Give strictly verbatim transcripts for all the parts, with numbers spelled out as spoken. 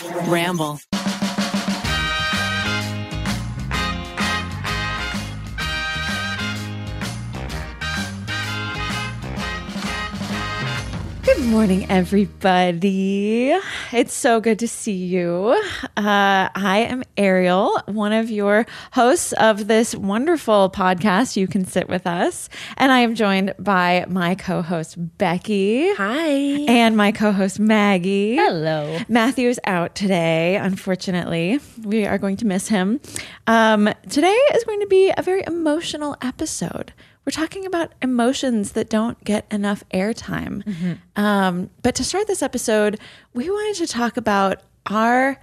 Ramble. Good morning, everybody. It's so good to see you. Uh, I am Ariel, one of your hosts of this wonderful podcast, You Can Sit With Us. And I am joined by my co-host, Becky. Hi. And my co-host, Maggie. Hello. Matthew's out today, unfortunately. We are going to miss him. Um, today is going to be a very emotional episode. We're talking about emotions that don't get enough airtime. Mm-hmm. Um, but to start this episode, we wanted to talk about our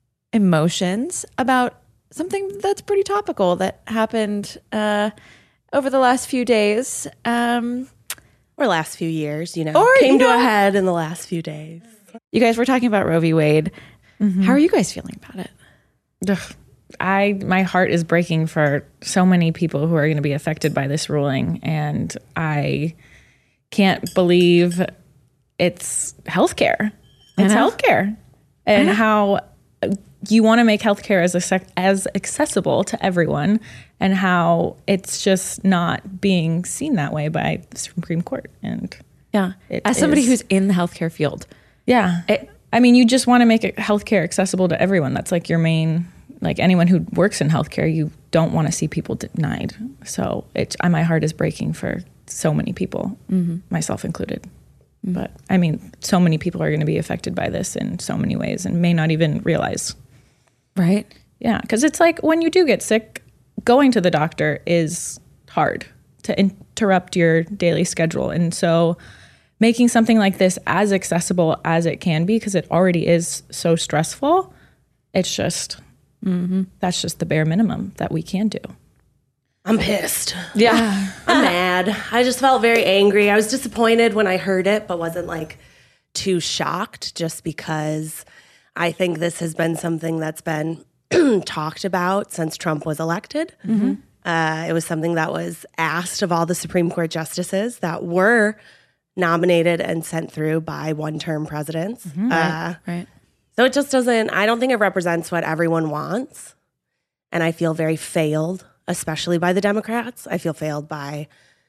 emotions about something that's pretty topical that happened uh, over the last few days. Um, or last few years, you know. Or, came you to know, a head in the last few days. You guys were talking about Roe v. Wade. Mm-hmm. How are you guys feeling about it? Ugh. I my heart is breaking for so many people who are going to be affected by this ruling, and I can't believe it's healthcare. It's healthcare, and how you want to make healthcare as as accessible to everyone, and how it's just not being seen that way by the Supreme Court. And yeah, as somebody is, who's in the healthcare field, yeah, it, I mean, you just want to make it healthcare accessible to everyone. That's like your main. Like anyone who works in healthcare, you don't want to see people denied. So it, my heart is breaking for so many people, mm-hmm. myself included. Mm-hmm. But I mean, so many people are going to be affected by this in so many ways and may not even realize. Right? Yeah, because it's like when you do get sick, going to the doctor is hard to interrupt your daily schedule. And so making something like this as accessible as it can be, because it already is so stressful, it's just... Mm-hmm. That's just the bare minimum that we can do. I'm pissed. Yeah. I'm mad. I just felt very angry. I was disappointed when I heard it, but wasn't like too shocked just because I think this has been something that's been talked about since Trump was elected. Mm-hmm. Uh, it was something that was asked of all the Supreme Court justices that were nominated and sent through by one-term presidents. Mm-hmm. Uh, right. Right. So it just doesn't, I don't think it represents what everyone wants. And I feel very failed, especially by the Democrats. I feel failed by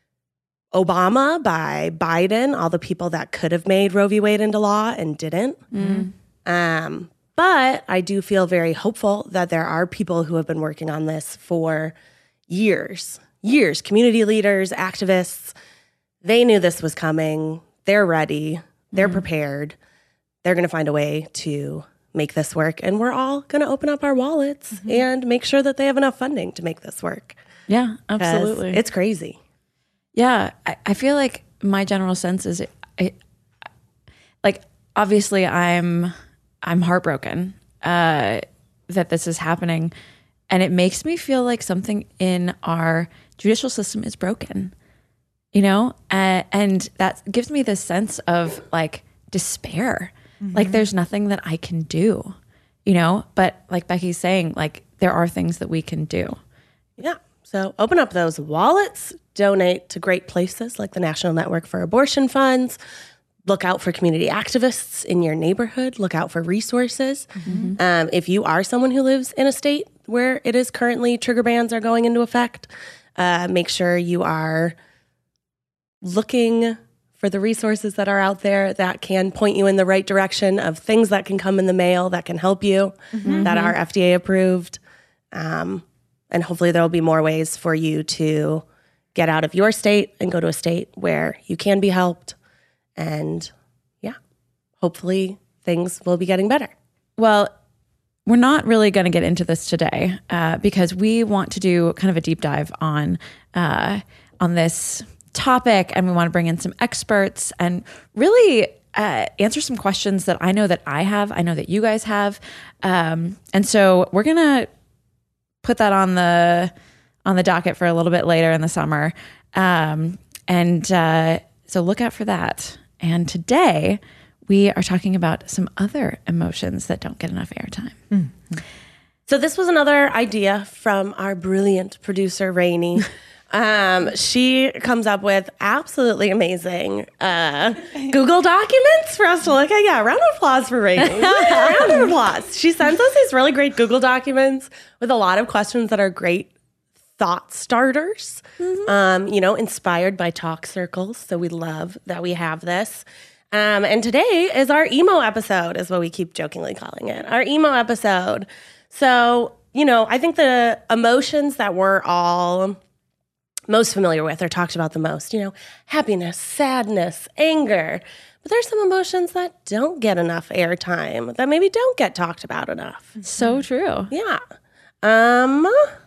Obama, by Biden, all the people that could have made Roe v. Wade into law and didn't. Mm. Um, but I do feel very hopeful that there are people who have been working on this for years, years, community leaders, activists. They knew this was coming. They're ready. They're mm. prepared. They're going to find a way to make this work. And we're all going to open up our wallets mm-hmm. and make sure that they have enough funding to make this work. Yeah, absolutely. It's crazy. Yeah, I, I feel like my general sense is, it, I, like, obviously I'm I'm heartbroken uh, that this is happening. And it makes me feel like something in our judicial system is broken, you know? Uh, and that gives me this sense of, like, despair. Mm-hmm. Like there's nothing that I can do, you know, but like Becky's saying, like there are things that we can do. Yeah. So open up those wallets, donate to great places like the National Network for Abortion Funds. Look out for community activists in your neighborhood. Look out for resources. Mm-hmm. Um, if you are someone who lives in a state where it is currently trigger bans are going into effect, uh, make sure you are looking for the resources that are out there that can point you in the right direction of things that can come in the mail that can help you, mm-hmm. that are F D A approved. Um, and hopefully there will be more ways for you to get out of your state and go to a state where you can be helped. And yeah, hopefully things will be getting better. Well, we're not really going to get into this today uh, because we want to do kind of a deep dive on uh, on this topic, and we want to bring in some experts and really uh, answer some questions that I know that I have, I know that you guys have, um, and so we're gonna put that on the on the docket for a little bit later in the summer, um, and uh, so look out for that. And today we are talking about some other emotions that don't get enough airtime. Mm-hmm. So this was another idea from our brilliant producer Rainey. Um, she comes up with absolutely amazing uh, Google documents for us to look at. Yeah, round of applause for Rainey. Round of applause. She sends us these really great Google documents with a lot of questions that are great thought starters, mm-hmm. um, you know, inspired by talk circles. So we love that we have this. Um, and today is our emo episode, is what we keep jokingly calling it. Our emo episode. So, you know, I think the emotions that we're all most familiar with or talked about the most, you know, happiness, sadness, anger. But there's some emotions that don't get enough airtime, that maybe don't get talked about enough. So true. Yeah. Um,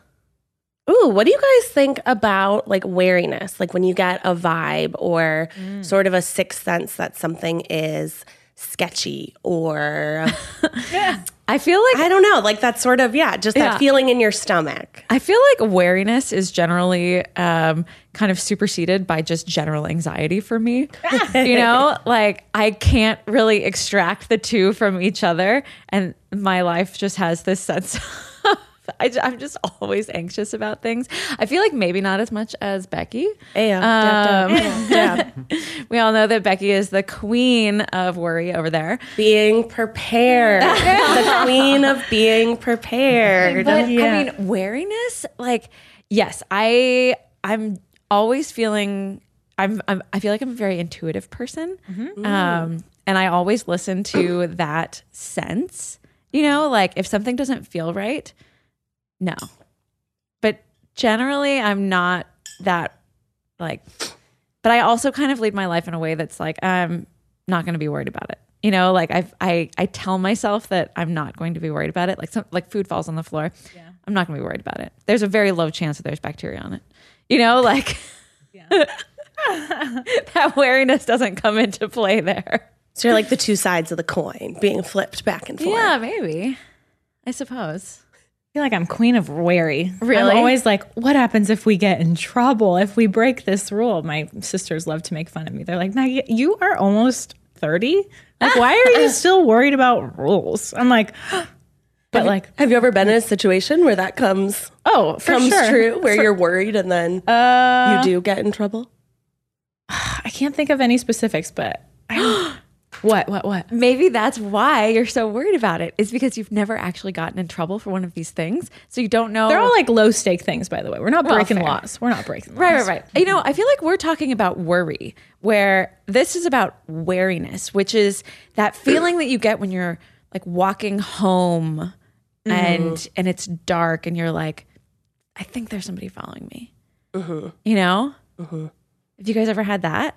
ooh, what do you guys think about like wariness? Like when you get a vibe or mm. sort of a sixth sense that something is sketchy or yeah. I feel like I don't know, like that sort of yeah, just that yeah. feeling in your stomach. I feel like wariness is generally um, kind of superseded by just general anxiety for me. You know, like I can't really extract the two from each other, and my life just has this sense of I, I'm just always anxious about things. I feel like maybe not as much as Becky. Yeah, um, yeah. We all know that Becky is the queen of worry over there. Being prepared. The queen of being prepared. But yeah. I mean, wariness, like, yes, I, I'm always feeling, I'm, I'm, I feel like I'm a very intuitive person. Mm-hmm. Um, and I always listen to that sense, you know, like if something doesn't feel right, no. But generally, I'm not that, like, but I also kind of lead my life in a way that's like, I'm not going to be worried about it. You know, like I've, I I tell myself that I'm not going to be worried about it. Like some, like food falls on the floor. Yeah. I'm not going to be worried about it. There's a very low chance that there's bacteria on it. You know, like yeah. that wariness doesn't come into play there. So you're like the two sides of the coin being flipped back and forth. Yeah, maybe. I suppose. I feel like I'm queen of wary. Really? I'm always like, what happens if we get in trouble, if we break this rule? My sisters love to make fun of me. They're like, Maggie, you are almost thirty. Like, why are you still worried about rules? I'm like, but have like, you, have you ever been in a situation where that comes oh, for comes sure. true, where for, you're worried and then uh, you do get in trouble? I can't think of any specifics, but I What, what, what? Maybe that's why you're so worried about it. It's because you've never actually gotten in trouble for one of these things. So you don't know. They're all like low stake things, by the way. We're not Well, breaking fair. laws. We're not breaking laws. Right, right, right. You know, I feel like we're talking about worry, where this is about wariness, which is that feeling that you get when you're like walking home mm-hmm. and and it's dark and you're like, I think there's somebody following me. Mm-hmm. You know? Mm-hmm. Have you guys ever had that?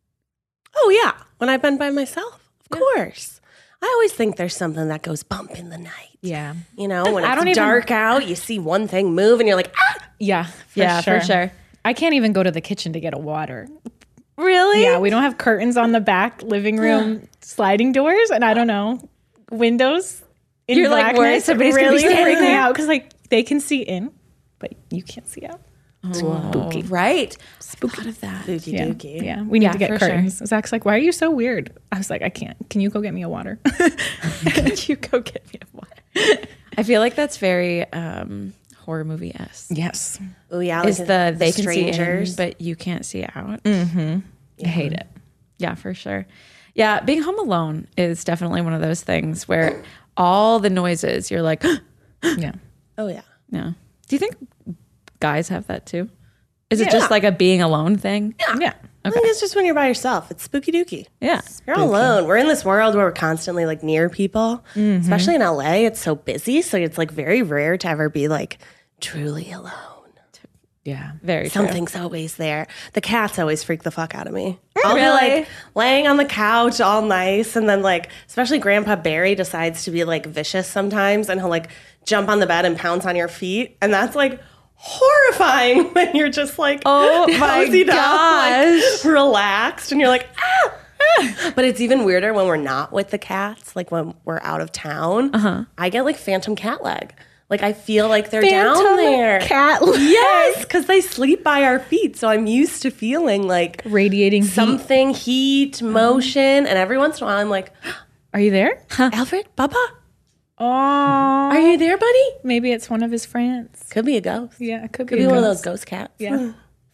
Oh, yeah. When I've been by myself, of yeah. course. I always think there's something that goes bump in the night. Yeah. You know, when I it's don't even, dark out, you see one thing move and you're like, ah! Yeah, for yeah, sure. for sure. I can't even go to the kitchen to get a water. Really? Yeah, we don't have curtains on the back living room sliding doors, and I don't know, windows in You're like worried blackness somebody's really gonna be standing freak me there? out because like they can see in, but you can't see out. Spooky. Right. Spooky of that. Spooky Yeah, dooky. yeah. We need Yeah, to get for curtains. Zach's like, "Why are you so weird?" I was like, "I can't. Can you go get me a water?" Can you go get me a water? I feel like that's very um, horror movie-esque. Yes. Oh, yeah. Is like the they can strangers. see in, but you can't see out. Mm-hmm. I hate it. Yeah, for sure. Yeah, being home alone is definitely one of those things where all the noises, you're like, Yeah. Oh, yeah. yeah. Do you think guys have that too? Is it Yeah. just like a being alone thing? Yeah. Yeah. I think it's just when you're by yourself. It's spooky dooky. Yeah. You're all alone. We're in this world where we're constantly like near people, Mm-hmm. especially in L A. It's so busy. So it's like very rare to ever be like truly alone. Yeah. Very true. Something's always there. The cats always freak the fuck out of me. I'll Really? be like laying on the couch all nice. And then like, especially Grandpa Barry decides to be like vicious sometimes. And he'll like jump on the bed and pounce on your feet. And that's like horrifying when you're just like, Oh my cozied up, gosh. like, relaxed. And you're like, ah, ah. But it's even weirder when we're not with the cats. Like when we're out of town, uh-huh. I get like phantom cat leg. Like I feel like they're down Phantom there. cat leg. Yes, because they sleep by our feet. So I'm used to feeling like Radiating heat. something, heat, motion. And every once in a while I'm like, Are you there? Alfred, Bubba, Oh. are you there, buddy? Maybe it's one of his friends. Could be a ghost. Yeah, it could, Could be, be a one of ghost. those ghost cats. Yeah.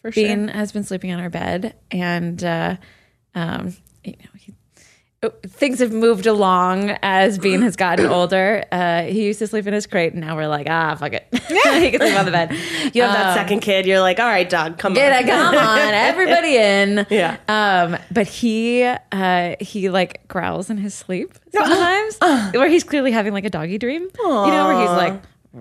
for sure. Bean has been sleeping on our bed, and uh, um, you know, he, things have moved along as Bean has gotten older. Uh, he used to sleep in his crate, and now we're like, ah, fuck it. He can sleep on the bed. You have that second kid. You're like, all right, dog, come Get on. it, come on, everybody in. Yeah. Um, but he uh, he like growls in his sleep sometimes, where he's clearly having like a doggy dream. You know, where he's like.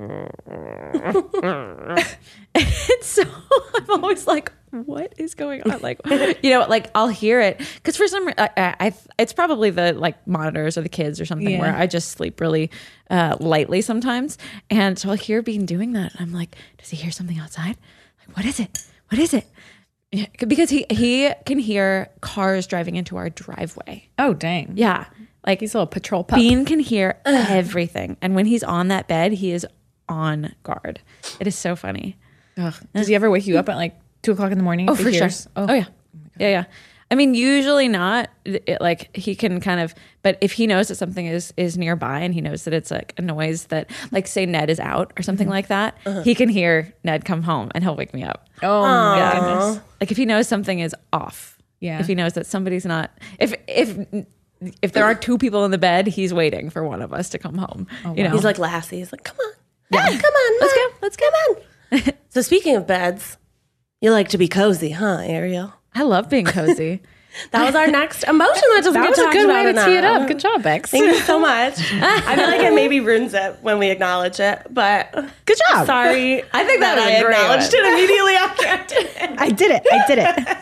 And so I'm always like, what is going on? Like, you know, like I'll hear it because for some, I, I, it's probably the like monitors or the kids or something Yeah. where I just sleep really uh, lightly sometimes, and so I'll hear Bean doing that. And I'm like, does he hear something outside? Like, what is it? What is it? Yeah, because he he can hear cars driving into our driveway. Oh, dang. Yeah, like He's a little patrol pup. Bean can hear everything, and when he's on that bed, he is on guard. It is so funny. Ugh. Does he ever wake you up at like two o'clock in the morning? Oh, if he for hears- sure. Oh, yeah. Yeah, yeah. I mean, usually not. It, like he can kind of, but if he knows that something is is nearby and he knows that it's like a noise that, like, say Ned is out or something like that, he can hear Ned come home and he'll wake me up. Oh, my Yeah. goodness. Like if he knows something is off. Yeah. If he knows that somebody's not, if if if there are two people in the bed, he's waiting for one of us to come home. You know, He's like Lassie. He's like, come on. Hey, come on. let's Ma. go, let's go. Come on. So speaking of beds, you like to be cozy, huh, Ariel? I love being cozy. That was our next emotion that doesn't That get was a talked good about way to tee it enough. up. Good job, Bex. Thank you so much. I feel like it maybe ruins it when we acknowledge it, but Good job. sorry. I think that was I a great acknowledged one. it immediately after I did it. I did it. I did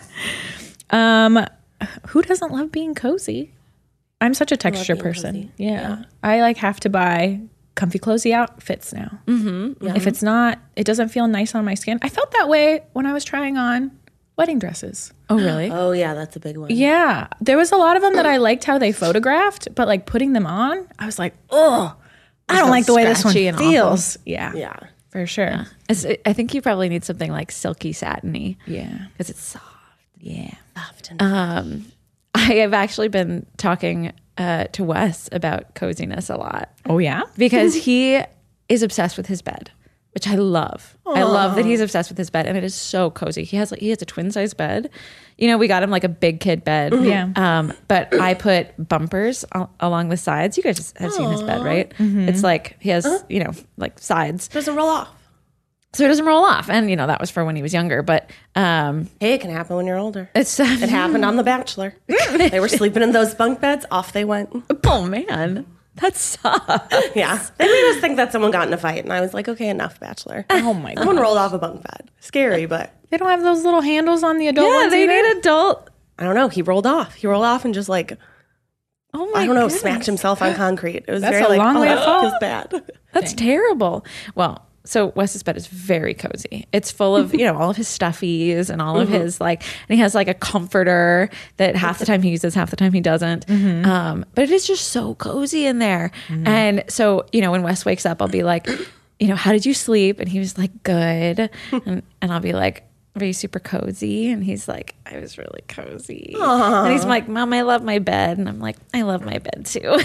it. um, who doesn't love being cozy? I'm such a texture being person. cozy. Yeah. I like have to buy comfy cozy outfits now. Mm-hmm. If it's not, it doesn't feel nice on my skin. I felt that way when I was trying on wedding dresses. Oh, really? Oh, yeah, that's a big one. Yeah. There was a lot of them that I liked how they photographed, but like putting them on, I was like, oh, I don't like the way this one scratchy and awful. feels. Yeah. Yeah. For sure. It's- I think you probably need something like silky satiny Yeah. because it's soft. Yeah. Often. Um, I have actually been talking uh, to Wes about coziness a lot Oh, yeah? because he is obsessed with his bed, which I love. I love that he's obsessed with his bed, and it is so cozy. He has like he has a twin size bed. You know, we got him like a big kid bed. Yeah. Um, but I put bumpers al- along the sides. You guys have seen his bed, right? It's like he has you know like sides, Doesn't roll off. so it doesn't roll off. And you know that was for when he was younger, but um, Hey, it can happen when you're older. it's It happened on The Bachelor. They were sleeping in those bunk beds. Off they went. oh man, that sucks. Yeah. They made us think that someone got in a fight. And I was like, okay, enough, Bachelor. Oh, my God. Someone rolled off a bunk bed. Scary, but They don't have those little handles on the adult Yeah, ones they either? need adult. I don't know. He rolled off. He rolled off and just like, Oh my I don't know, goodness. smacked himself on concrete. It was That's very a like, long oh, way to that fall. feels bad. That's terrible. Well, so Wes's bed is very cozy. It's full of, you know, all of his stuffies and all of his like, and he has like a comforter that half the time he uses, half the time he doesn't. Um, but it is just so cozy in there. And so, you know, when Wes wakes up, I'll be like, you know, how did you sleep? And he was like, good. And, and I'll be like, were you super cozy? And he's like, I was really cozy. And he's like, Mom, I love my bed. And I'm like, I love my bed too.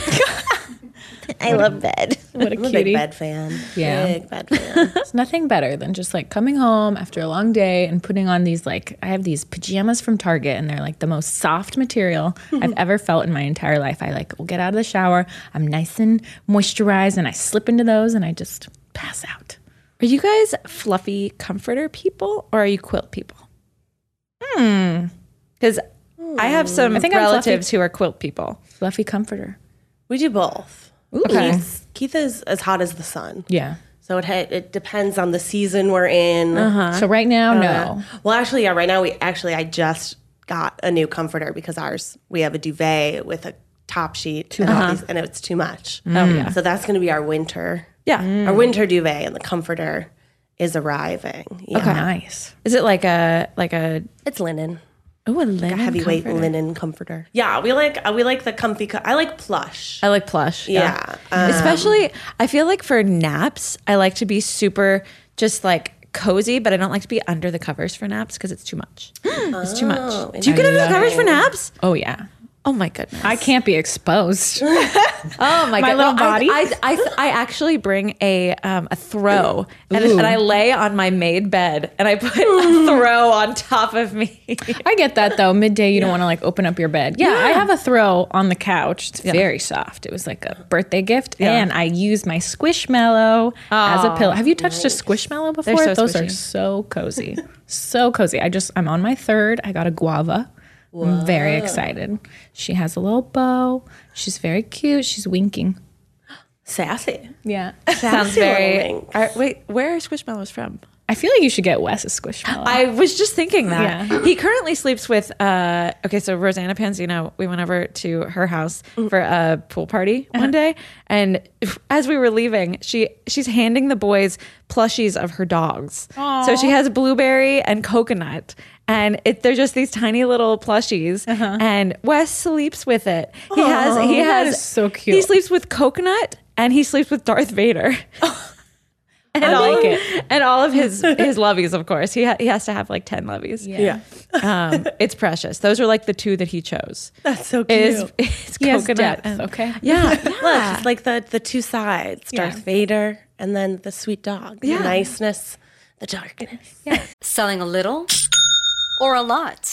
I love bed. What a I'm a big cutie. bed fan. Yeah. Big bed fan. There's nothing better than just like coming home after a long day and putting on these like I have these pajamas from Target and they're like the most soft material I've ever felt in my entire life. I like will get out of the shower, I'm nice and moisturized, and I slip into those and I just pass out. Are you guys fluffy comforter people or are you quilt people? Hmm. Because I have some I think I'm relatives who are quilt people. Fluffy comforter. We do both. Okay. Keith, Keith is as hot as the sun. Yeah. So it ha- it depends on the season we're in. So right now, no. Uh, well, actually, yeah. Right now, we actually I just got a new comforter because ours we have a duvet with a top sheet and, all these- and it's too much. Oh, yeah. So that's going to be our winter. Yeah. Our winter duvet, and the comforter is arriving. Yeah. Okay. Nice. Is it like a, like a, It's linen, oh, a linen a heavyweight comforter? linen comforter. Yeah, we like uh, we like the comfy. Co- I like plush. I like plush. Yeah. Um, Especially, I feel like for naps, I like to be super just like cozy, but I don't like to be under the covers for naps because it's too much. It's too much. Do you get under the covers for naps? Oh yeah. Oh my goodness. I can't be exposed. Oh my, My god! little No, body. I, I, I, I actually bring a um, a throw and, and I lay on my made bed and I put a throw on top of me. I get that though. Midday, you don't want to like open up your bed. Yeah, I have a throw on the couch. It's very soft. It was like a birthday gift, and I use my Squishmallow as a pillow. Have you touched a Squishmallow before? so Those squishy. are so cozy, so cozy. I just I'm on my third. I got a guava. I'm very excited. She has a little bow. She's very cute. She's winking. Sassy. Yeah. Sounds little very. winks. Are, wait, where are Squishmallows from? I feel like you should get Wes a Squishmallow. I was just thinking that. Yeah. He currently sleeps with, uh, okay, so Rosanna Panzino, we went over to her house for a pool party one day. And as we were leaving, she she's handing the boys plushies of her dogs. So she has Blueberry and Coconut. And it, they're just these tiny little plushies. And Wes sleeps with it. He has, he that has, is so cute. He sleeps with Coconut and he sleeps with Darth Vader. And I all, like it. And all of his his lovies, of course. He ha- he has to have like ten lovies. Yeah. Um, it's precious. Those are like the two that he chose. That's so cute. Is, is He has coconut depth, and- okay? Yeah. Look, it's like the, the two sides, Darth Yeah. Vader and then the sweet dog. Yeah. The niceness, the darkness. Selling a little or a lot?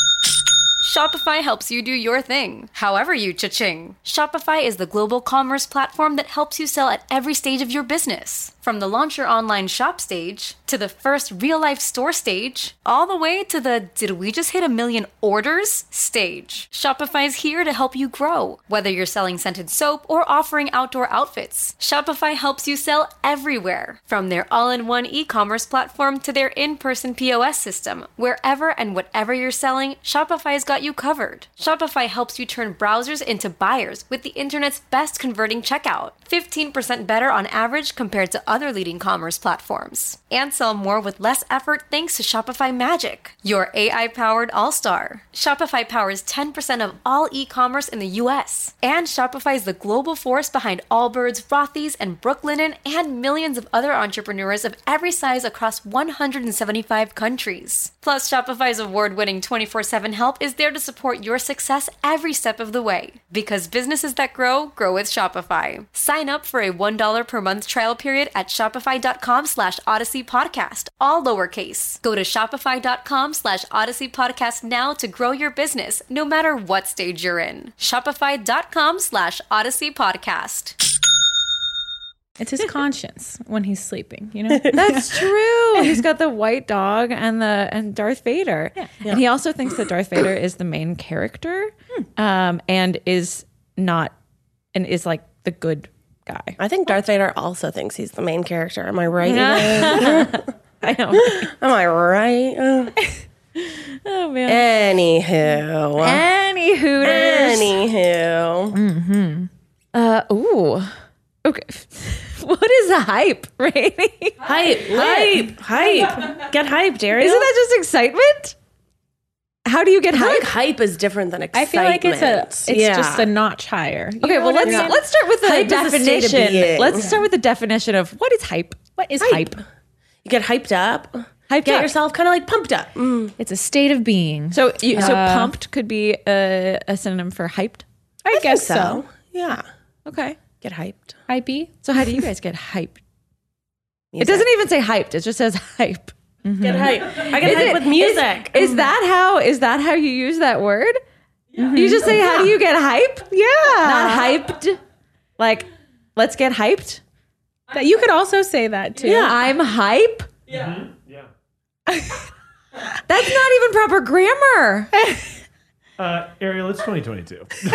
Shopify helps you do your thing, however you cha-ching. Shopify is the global commerce platform that helps you sell at every stage of your business. From the launch your online shop stage, to the first real-life store stage, all the way to the did we just hit a million orders stage. Shopify's here to help you grow. Whether you're selling scented soap or offering outdoor outfits, Shopify helps you sell everywhere. From their all-in-one e-commerce platform to their in-person P O S system, wherever and whatever you're selling, Shopify's got you covered. Shopify helps you turn browsers into buyers with the internet's best converting checkout. fifteen percent better on average compared to other leading commerce platforms. And sell more with less effort thanks to Shopify Magic, your A I-powered all-star. Shopify powers ten percent of all e-commerce in the U S. And Shopify is the global force behind Allbirds, Rothy's, and Brooklinen, and millions of other entrepreneurs of every size across one hundred seventy-five countries. Plus, Shopify's award-winning twenty-four seven help is there to support your success every step of the way. Because businesses that grow, grow with Shopify. Sign up for a one dollar per month trial period at shopify.com slash Odyssey Podcast, all lowercase. Go to shopify.com slash Odyssey Podcast now to grow your business, no matter what stage you're in. Shopify.com slash Odyssey Podcast. It's his conscience when he's sleeping, you know? That's true. He's got the white dog and the and Darth Vader. And he also thinks that Darth Vader is the main character, um, and is not and is like the good guy. I think Darth Vader also thinks he's the main character. Am I right? I know. Am I right? Uh, Oh man. Anywho. Any hooters. Anywho. Uh ooh. Okay. What is a hype, Rainey? Hype, hype, hype. Get hyped, Ariel. Isn't that just excitement? How do you get I feel hype? like hype is different than I excitement. feel like it's a it's Yeah. just a notch higher. You Okay, know well what I let's mean? let's start with the Hype is a state of definition. being. Let's start with the definition of what is hype. What is hype. hype? You get hyped up. Hyped Get up. yourself kind of like pumped up. Mm. It's a state of being. So you, so Uh, pumped could be a, a synonym for hyped. I, guess so. So, yeah. Okay. Get hyped. Hypey. So how do you guys get hyped? It Music. doesn't even say hyped. It just says hype. Get hype. I get Is hype it- with music. Is, is that how is that how you use that word? You just say how do you get hype? Yeah. Not hyped. Like let's get hyped. That you could also say that too. Yeah. I'm hype. Yeah. Yeah. That's not even proper grammar. Uh, Ariel, it's twenty twenty-two. Am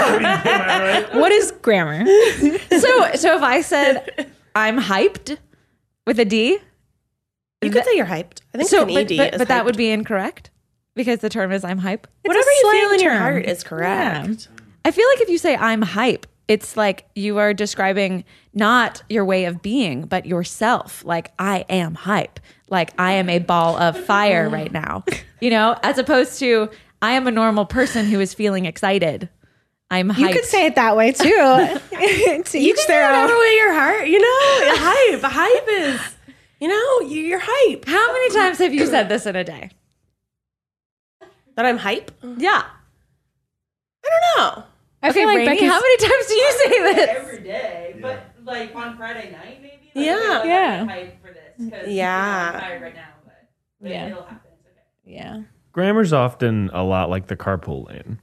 I right? What is grammar? So so if I said I'm hyped with a D, You could say you're hyped. I think so an but, E D but, is but that hyped. would be incorrect because the term is I'm hype. Whatever a you slang feel in your term. heart is correct. I feel like if you say I'm hype, it's like you are describing not your way of being, but yourself. Like I am hype. Like I am a ball of fire right now, you know, as opposed to I am a normal person who is feeling excited. I'm hyped. You could say it that way too. to You each can say their whatever own. way your heart, you know, hype. Hype is, you know, you- you're hype. How many times have you said this in a day? That I'm hype. Yeah. I don't know. I Okay, feel like Rainey, Becky's, how many times do you say this? Every day, but like on Friday night, maybe. Like, Yeah. okay, like, Yeah. I'm hyped for this 'cause, Yeah. you know, I'm tired right now, but, but Yeah. it'll happen. It's okay. yeah. Grammar's often a lot like the carpool lane.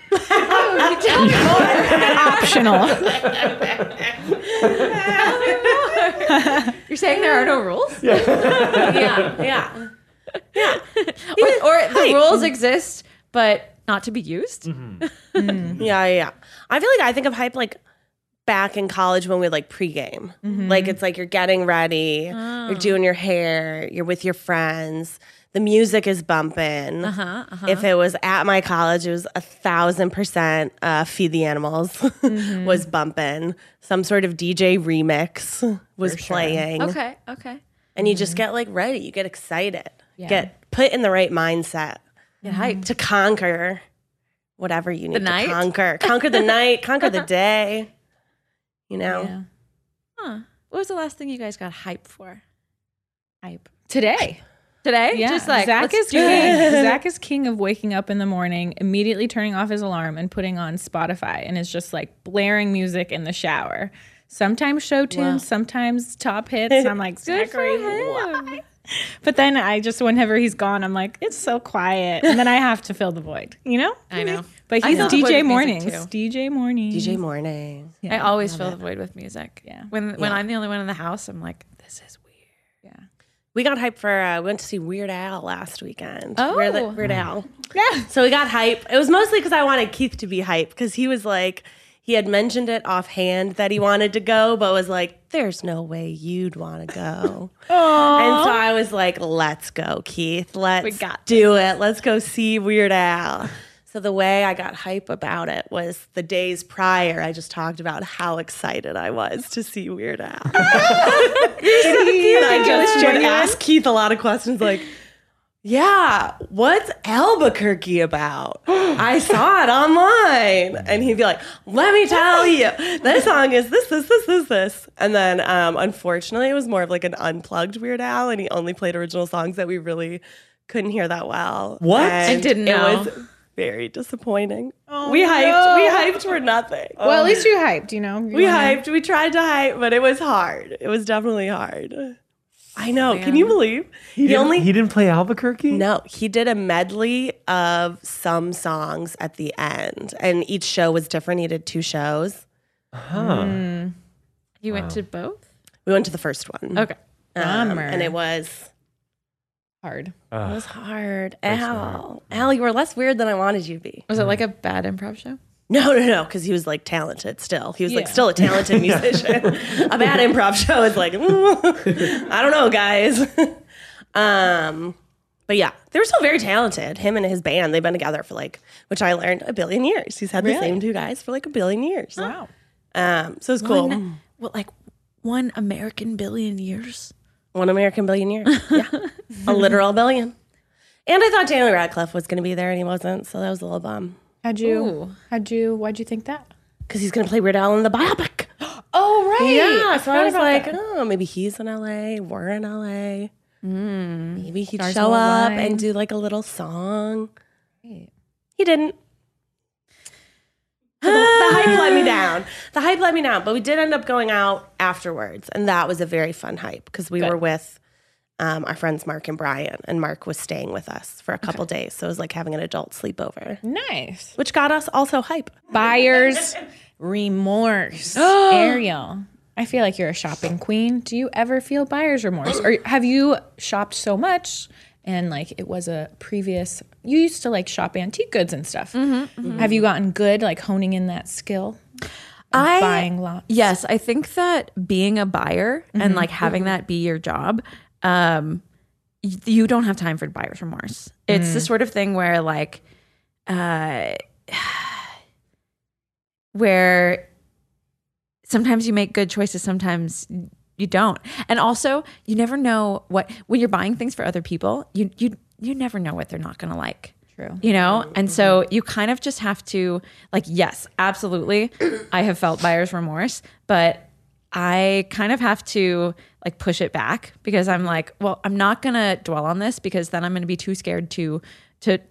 Optional. You're saying there are no rules? Yeah, yeah. Or, or the rules exist, but not to be used? Yeah, yeah, yeah. I feel like I think of hype like back in college when we like pregame. Like it's like you're getting ready, you're doing your hair, you're with your friends. The music is bumping. Uh-huh, uh-huh. If it was at my college, it was a thousand percent uh, Feed the Animals was bumping. Some sort of D J remix was playing. Okay, okay. And you just get like ready. You get excited. Get put in the right mindset Get hyped. to conquer whatever you need night? to conquer. Conquer the night, conquer the day. You know? Yeah. Huh. What was the last thing you guys got hyped for? Hype. Today. Today? Yeah. Just like, Zach let's is do king. it. Zach is king of waking up in the morning, immediately turning off his alarm and putting on Spotify, and is just like blaring music in the shower. Sometimes show tunes, sometimes top hits. And I'm like, Good for Zachary, him. why? But then I just, whenever he's gone, I'm like, it's so quiet. And then I have to fill the void, you know? I know. But I he's fill the void D J with music, mornings. too. D J mornings. D J morning. I always fill the void with music. Yeah. When when I'm the only one in the house, I'm like, this is weird. Yeah. We got hyped for, uh, we went to see Weird Al last weekend. Oh. Weird, Weird Al. Yeah. So we got hype. It was mostly because I wanted Keith to be hype because he was like, he had mentioned it offhand that he wanted to go, but was like, there's no way you'd want to go. And so I was like, let's go, Keith. Let's got do it. Let's go see Weird Al. So the way I got hype about it was the days prior, I just talked about how excited I was to see Weird Al. And I just would ask Keith a lot of questions like, yeah, what's Albuquerque about? I saw it online. And he'd be like, let me tell you, this song is this, this, this, this, this. And then um, unfortunately, it was more of like an unplugged Weird Al, and he only played original songs that we really couldn't hear that well. What? And I didn't it know. was very disappointing. we hyped, we hyped for nothing. Well, at least you hyped, you know? You we wanna- hyped, we tried to hype, but it was hard. It was definitely hard. I know. Can you believe? He, didn't, he didn't play Albuquerque? No, he did a medley of some songs at the end, and each show was different. He did two shows. Huh. You went to both? We went to the first one. Okay. Um, Bummer. and it was Hard. it was hard. Al, Al, you were less weird than I wanted you to be. Was it like a bad improv show? No, no, no, because he was like talented still. He was like Yeah. still a talented musician. A bad improv show is like, mm, I don't know, guys. um, but yeah, they were still very talented. Him and his band, they've been together for like, which I learned, a billion years. He's had the same two guys for like a billion years. Wow. Um, so it's cool. One, well, like one American billion years. One American billion years. Yeah. A literal billion. And I thought Daniel Radcliffe was going to be there and he wasn't. So that was a little bum. How'd you, Ooh. how'd you, why'd you think that? Because he's going to play Weird Al in the biopic. Oh, right. Yeah. So I was about like, that. oh, maybe he's in L A. We're in L A. Maybe he'd Stars show will up align. and do like a little song. He didn't. the hype let me down. The hype let me down. But we did end up going out afterwards. And that was a very fun hype because we were with um, our friends Mark and Brian. And Mark was staying with us for a couple days. So it was like having an adult sleepover, Nice. which got us also hype. Buyer's remorse. Ariel, I feel like you're a shopping queen. Do you ever feel buyer's remorse? Or have you shopped so much and like it was a previous, you used to like shop antique goods and stuff. Have you gotten good like honing in that skill? of I buying lots. Yes, I think that being a buyer and like having that be your job, um, y- you don't have time for buyer's remorse. It's the sort of thing where like, uh, where sometimes you make good choices, sometimes you don't, and also you never know what when you're buying things for other people, you you you never know what they're not going to like. True. You know? And so you kind of just have to, like, yes, absolutely. I have felt buyer's remorse, but I kind of have to like push it back because I'm like, well, I'm not going to dwell on this because then I'm going to be too scared to, to, to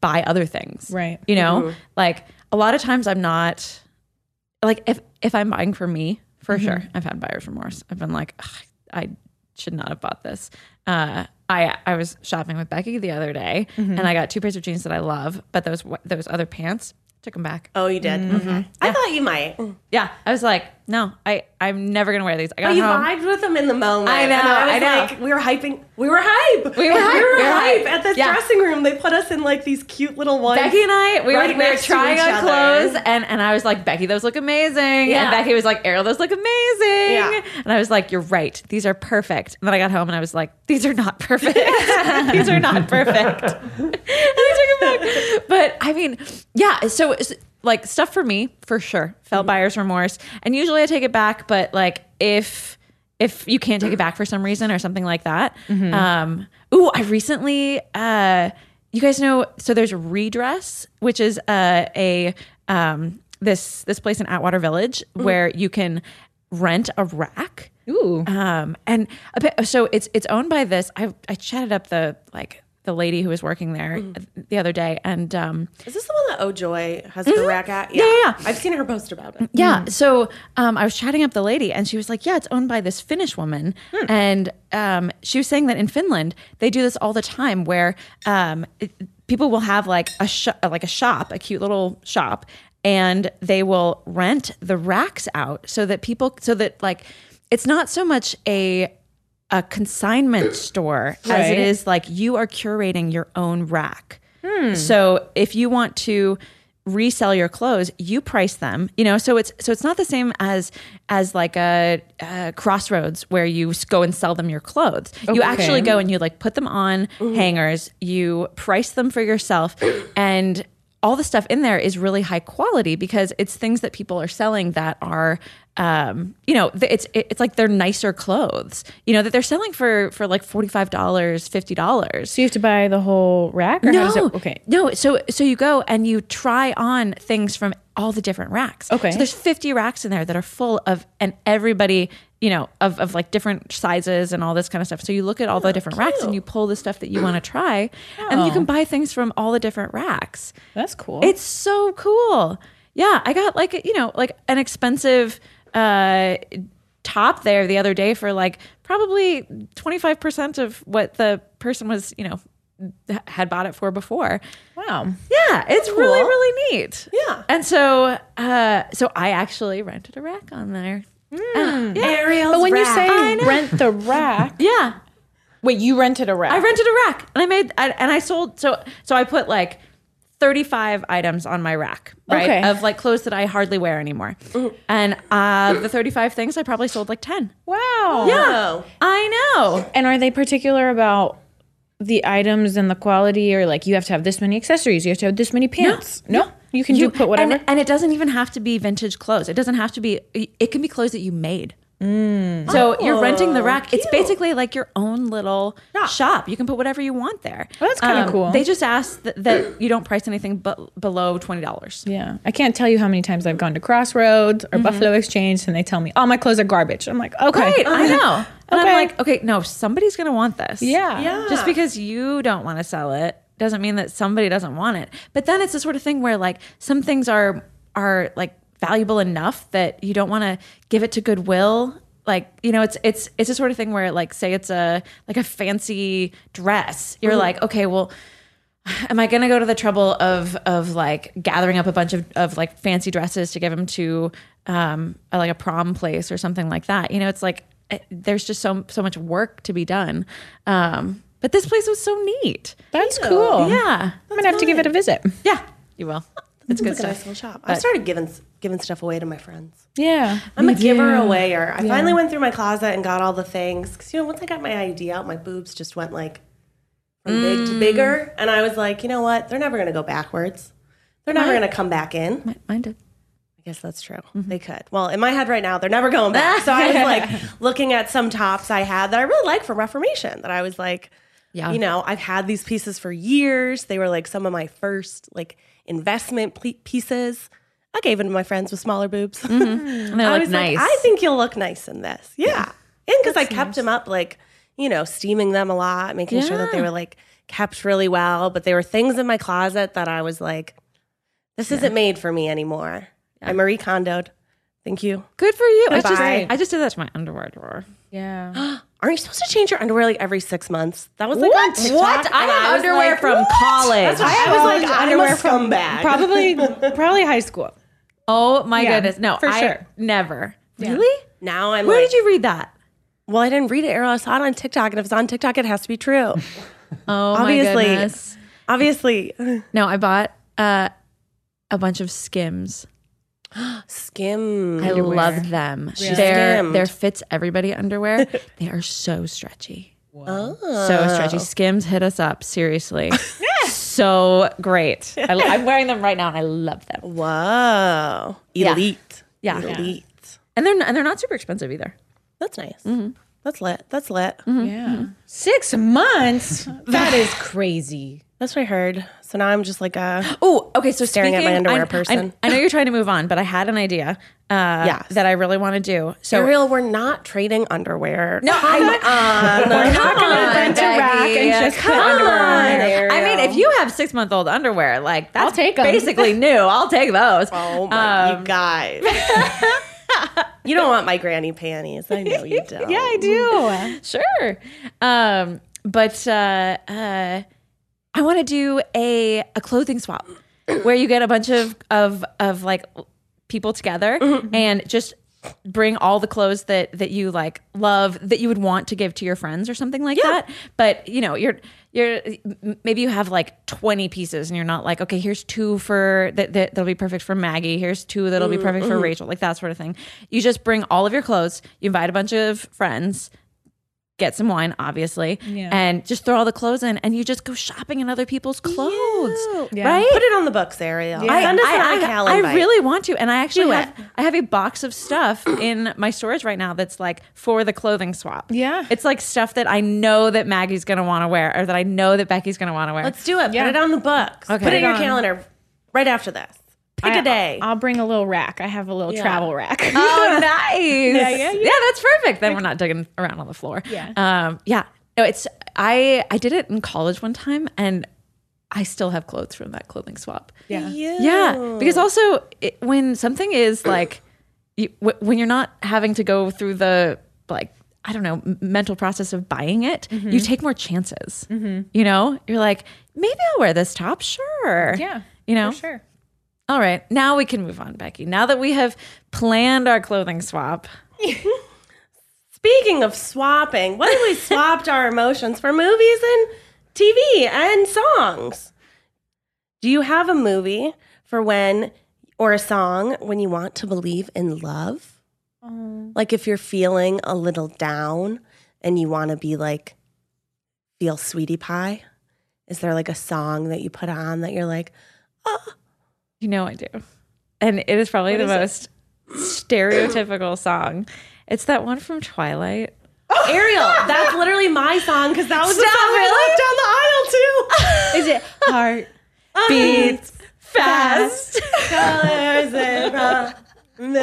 buy other things. Right. You know, like a lot of times I'm not like, if, if I'm buying for me, for sure, I've had buyer's remorse. I've been like, "Ugh, I should not have bought this. Uh, I I was shopping with Becky the other day, and I got two pairs of jeans that I love, but those those other pants, took them back. Oh, you did? Okay. I thought you might. Yeah, I was like, no, I I'm never gonna wear these. I got But you home. vibed with them in the moment. I know, And I, was I know. Like, we were hyping. We were hype. We were hype, We were we were hype. hype. At this Yeah. dressing room, they put us in like these cute little ones. Becky and I, we right were, we were next to trying each on other. clothes, and, and I was like, Becky, those look amazing. Yeah. And Becky was like, Ariel, those look amazing. Yeah. And I was like, you're right. These are perfect. And then I got home and I was like, these are not perfect. These are not perfect. And I took them back. But I mean, yeah. So it's like stuff for me, for sure. Felt buyer's remorse. And usually I take it back, but like if if you can't take it back for some reason or something like that. Um, ooh, I recently uh you guys know, so there's Redress, which is uh, a um, this this place in Atwater Village where you can rent a rack. Ooh. Um, and a bit, so it's it's owned by this. I I chatted up the like the lady who was working there the other day, and um, Is this the one that Oh Joy has her rack at? Yeah, yeah, yeah. I've seen her post about it. yeah. So um, I was chatting up the lady, and she was like, "Yeah, it's owned by this Finnish woman," and um, she was saying that in Finland they do this all the time, where um, it, people will have like a sh- like a shop, a cute little shop, and they will rent the racks out so that people, so that like it's not so much a a consignment store as Right. it is like you are curating your own rack. So if you want to resell your clothes, you price them, you know, so it's so it's not the same as as like a, a Crossroads where you s- go and sell them your clothes. You actually go and you like put them on hangers, you price them for yourself, and all the stuff in there is really high quality because it's things that people are selling that are um, you know, th- it's it's like they're nicer clothes, you know, that they're selling for for like forty-five dollars, fifty dollars. So you have to buy the whole rack, or how does No, it? Okay. no. So so you go and you try on things from all the different racks. Okay. So there's fifty racks in there that are full of, and everybody, you know, of of like different sizes and all this kind of stuff. So you look at all the different racks and you pull the stuff that you want to try, and you can buy things from all the different racks. That's cool. It's so cool. Yeah, I got like you know like an expensive uh, top there the other day for like probably twenty-five percent of what the person was, you know, th- had bought it for before. wow. Yeah, it's really cool. really neat. Yeah. And so uh, so I actually rented a rack on there. And- yeah. Ariel's But when you rack. say rent the rack, Yeah. wait, you rented a rack? I rented a rack and I made I, and I sold so so I put like thirty-five items on my rack, right? Okay. Of like clothes that I hardly wear anymore. And uh the thirty-five things I probably sold like ten. Wow. Oh. I know. And are they particular about the items and the quality, or like you have to have this many accessories, you have to have this many pants? No, you can You- do put whatever. And, and it doesn't even have to be vintage clothes. It doesn't have to be, it can be clothes that you made. So you're renting the rack. It's basically like your own little shop. You can put whatever you want there. Oh, that's kinda cool. They just ask that, that you don't price anything but below twenty dollars. Yeah, I can't tell you how many times I've gone to Crossroads or Buffalo Exchange and they tell me, "Oh, my clothes are garbage." I'm like, "Okay, Right, I know. And Okay. I'm like, okay, no, somebody's going to want this. Yeah. Yeah. Just because you don't want to sell it doesn't mean that somebody doesn't want it. But then it's the sort of thing where like some things are are like valuable enough that you don't want to give it to Goodwill. Like, you know, it's it's it's a sort of thing where like say it's a like a fancy dress. You're like, okay, well, am I going to go to the trouble of of like gathering up a bunch of, of like fancy dresses to give them to um a, like a prom place or something like that? You know, it's like eh, there's just so so much work to be done. Um, but this place was so neat. that's cool." Yeah, I'm gonna have to give it a visit. yeah, you will. It's good It's like a nice stuff. little shop. I started giving giving stuff away to my friends. Yeah, I'm a giver awayer. I finally went through my closet and got all the things. Because, you know, once I got my I D out, my boobs just went like from big Mm. to bigger. And I was like, you know what? They're never going to go backwards. They're never going to come back in. Mi- Mine did. I guess that's true. They could. Well, in my head right now, they're never going back. So I was like looking at some tops I had that I really like from Reformation that I was like, Yeah. you know, I've had these pieces for years. They were like some of my first like investment ple- pieces. I gave them to my friends with smaller boobs. And they I look was nice. like, I think you'll look nice in this. Yeah. And because I kept them up like, you know, steaming them a lot, making sure that they Yeah. were like kept really well. But there were things in my closet that I was like, this isn't made for me anymore. I Marie Kondoed. Thank you. Good for you. I just, Goodbye. I just did that to my underwear drawer. Yeah. Aren't you supposed to change your underwear like every six months? That was like on What? TikTok. What? I and have was underwear like, from what? college. I was like, I'm underwear a from scumbag. Probably, probably high school. Oh my Yeah, goodness. No, for I sure. never. Really? Now I'm Where like, did you read that? well, I didn't read it, Ariel. I saw it on TikTok, and if it's on TikTok, it has to be true. Oh Obviously. my goodness. Obviously. No, I bought uh, a bunch of Skims. Skim. I love them. Really? They're, Skimmed. they're Fits Everybody underwear. They are so stretchy. Oh. So stretchy. Skims, hit us up. Seriously. So great. I, I'm wearing them right now and I love them. Whoa. Yeah. Elite. Yeah. Elite. And they're, and they're not super expensive either. That's nice. That's lit. That's lit. Yeah. Six months? That is crazy. That's what I heard. So now I'm just like a. Oh, okay. So Staring at my speaking- underwear I, I- person. I, know you're trying to move on, but I had an idea uh, Yes. that I really want to do. So Ariel, we're not trading underwear. no, I, on. we're not gonna on, rent a rack Becky. and just Come put underwear on on. it, I mean, Ariel. if you have six month old underwear, like that's I'll take 'em. basically new. I'll take those. Oh my, Um, you guys. You don't want my granny panties. I know you don't. Yeah, I do. Sure. Um, but uh, uh, I want to do a a clothing swap where you get a bunch of of of like people together and just bring all the clothes that that you like love that you would want to give to your friends or something like that. But you know, you're you're m- maybe you have like twenty pieces and you're not like, okay, here's two for that, that that'll be perfect for Maggie. Here's two that'll be perfect for Rachel, like that sort of thing. You just bring all of your clothes, you invite a bunch of friends, get some wine, obviously, Yeah. and just throw all the clothes in, and you just go shopping in other people's clothes, Yeah. right? Put it on the books, Ariel. Yeah. Send us I, an I, iCal I invite. really want to, and I actually Do have it. I have a box of stuff in my storage right now that's like for the clothing swap. Yeah. it's like stuff that I know that Maggie's gonna want to wear, or that I know that Becky's gonna want to wear. Let's do it. Yeah. Put it on the books. Okay. Put it in Put it your on. calendar right after this. Pick I- a day. I'll bring a little rack. I have a little Yeah. travel rack. Oh, nice. Yeah, yeah, yeah. that's perfect. Then we're not digging around on the floor. Yeah. Um, yeah. No, it's I I did it in college one time, and I still have clothes from that clothing swap. Yeah. Yeah, because also it, when something is like, you, w- when you're not having to go through the like I don't know m- mental process of buying it, you take more chances. You know, you're like, maybe I'll wear this top. Sure. Yeah. You know. For sure. All right, now we can move on, Becky. Now that we have planned our clothing swap. Speaking of swapping, what if we swapped our emotions for movies and T V and songs? Do you have a movie for when, or a song when you want to believe in love? Like if you're feeling a little down and you want to be like, feel sweetie pie? Is there like a song that you put on that you're like, You know I do. And it is probably the most stereotypical song. It's that one from Twilight. Ariel, that's literally my song because that was the Stop, song we really? left down the aisle too. Is it Heart Beats Fast? Colors and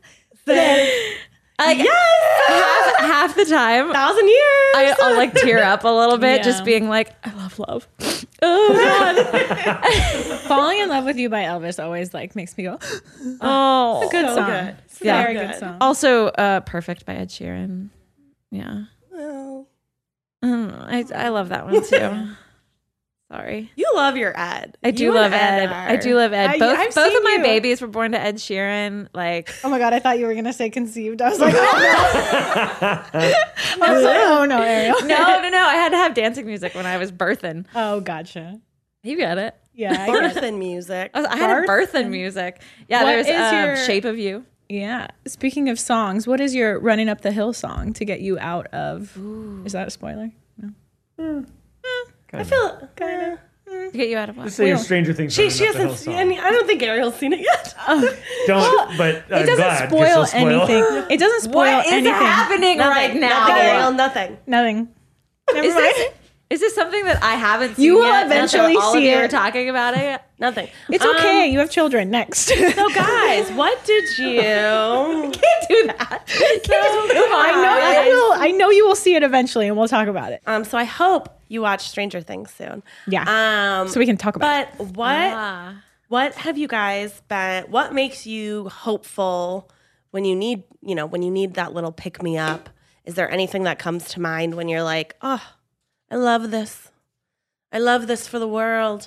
Like, half, half the time, thousand years. I, I'll like tear up a little bit Yeah. just being like, I love love. Oh, God. Falling in Love with You by Elvis always like makes me go, Oh, good So song. good. Yeah. Very good. good song. Also, uh, Perfect by Ed Sheeran. Yeah. Well, Mm, I, I love that one too. Sorry. you love your Ed. I do You love and Ed. are- I do love Ed. I- Both I've both of seen my you. babies were born to Ed Sheeran. Like, Oh my God, I thought you were going to say conceived. I was like, oh no. I was like, oh no, Ariel. no, no, no. I had to have dancing music when I was birthing. Oh, gotcha. You got it. Yeah. I guess. Birth and music. I, was, I had a Birth birth and and- music. Yeah, What there's is um, your- Shape of You. Yeah. Speaking of songs, what is your Running Up the Hill song to get you out of? Is that a spoiler? No. I feel kind of. To get you out of what? Just say your Stranger Things. She, Running she Up the Hill hasn't song. seen. I don't think Ariel's seen it yet. Don't, but uh, It doesn't glad, 'cause spoil she'll spoil. anything. It doesn't spoil What is anything. happening right Nothing. now? Nothing, Ariel. Nothing. Nothing. Never Is mind. this, is this something that I haven't seen You will yet? Now that eventually all see of you it. are talking about it. Nothing. It's Um, okay. You have children. Next. So guys, what did you? Can't do that. Can't just move on. I know you will. I know you will see it eventually, and we'll talk about it. Um, so I hope you watch Stranger Things soon. Yeah. Um, So we can talk about but what what have you guys been? What makes you hopeful when you need you know when you need that little pick me up? Is there anything that comes to mind when you're like, oh, I love this, I love this for the world?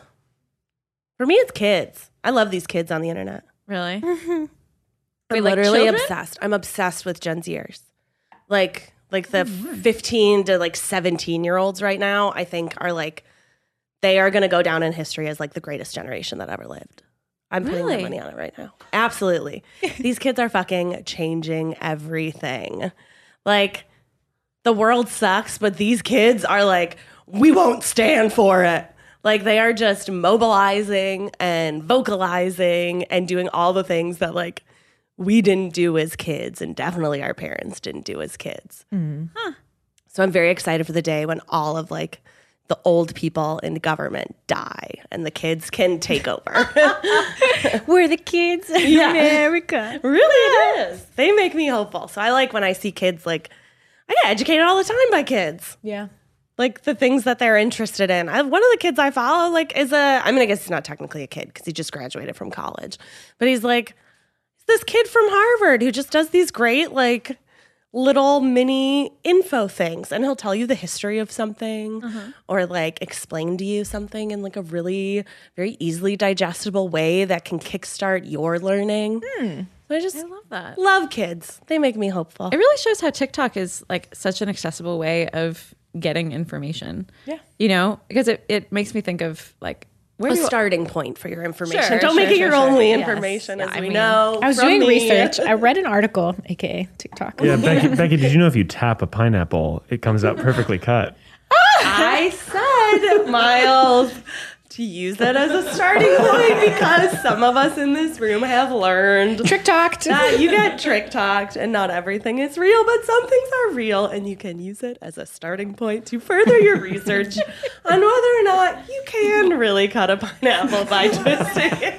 For me, it's kids. I love these kids on the internet. Really? I'm Wait, like literally children? obsessed. I'm obsessed with Gen Zers. Like like the fifteen to like seventeen year olds right now, I think are like they are going to go down in history as like the greatest generation that ever lived. I'm putting Really? my money on it right now. Absolutely. These kids are fucking changing everything. Like the world sucks, but these kids are like, we won't stand for it. Like they are just mobilizing and vocalizing and doing all the things that like we didn't do as kids and definitely our parents didn't do as kids. Huh. So I'm very excited for the day when all of like the old people in government die and the kids can take over. We're the kids of Yeah. America. Really it is. They make me hopeful. So I like when I see kids like I get educated all the time by kids. Yeah. Like the things that they're interested in. I, one of the kids I follow, like, is a, I mean, I guess he's not technically a kid because he just graduated from college, but he's like, this kid from Harvard who just does these great, like, little mini info things. And he'll tell you the history of something or, like, explain to you something in, like, a really, very easily digestible way that can kickstart your learning. So I just I love that. love kids. They make me hopeful. It really shows how TikTok is like such an accessible way of getting information. Yeah. You know, because it, it makes me think of like, where A do starting point for your information. Sure, Don't sure, make it sure, your sure. only Yes. information, Yeah, as I we mean- know. I was from doing me. research. I read an article, aka TikTok. Yeah, Becky, Becky, did you know if you tap a pineapple, it comes out perfectly cut? I said, Miles, to use that as a starting point because some of us in this room have learned Trick talked. that you get trick talked and not everything is real, but some things are real and you can use it as a starting point to further your research on whether or not you can really cut a pineapple by twisting it.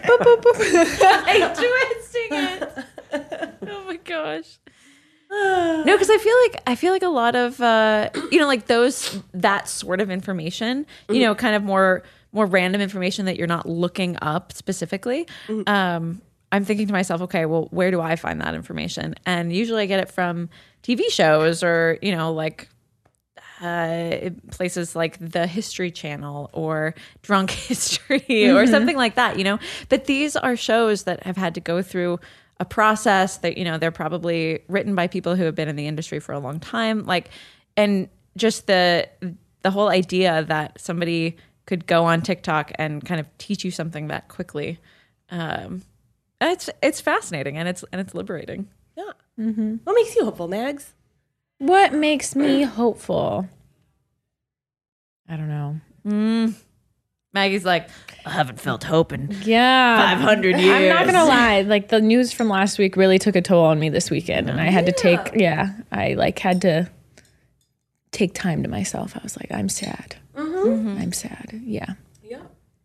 by twisting it? Oh my gosh. No, because I feel like I feel like a lot of uh, you know, like those that sort of information, you know, kind of more more random information that you're not looking up specifically. Um, I'm thinking to myself, okay, well, where do I find that information? And usually I get it from T V shows or you know, like uh, places like the History Channel or Drunk History or something like that. You know, but these are shows that have had to go through a process that, you know, they're probably written by people who have been in the industry for a long time. Like, and just the, the whole idea that somebody could go on TikTok and kind of teach you something that quickly. Um, it's, it's fascinating and it's, and it's liberating. Yeah. What makes you hopeful, Mags? What makes me hopeful? I don't know. Mm. Maggie's like, I haven't felt hope in Yeah. five hundred years. I'm not going to lie. Like the news from last week really took a toll on me this weekend. And I had to take, yeah, I like had to take time to myself. I was like, I'm sad. I'm sad. Yeah. Yeah.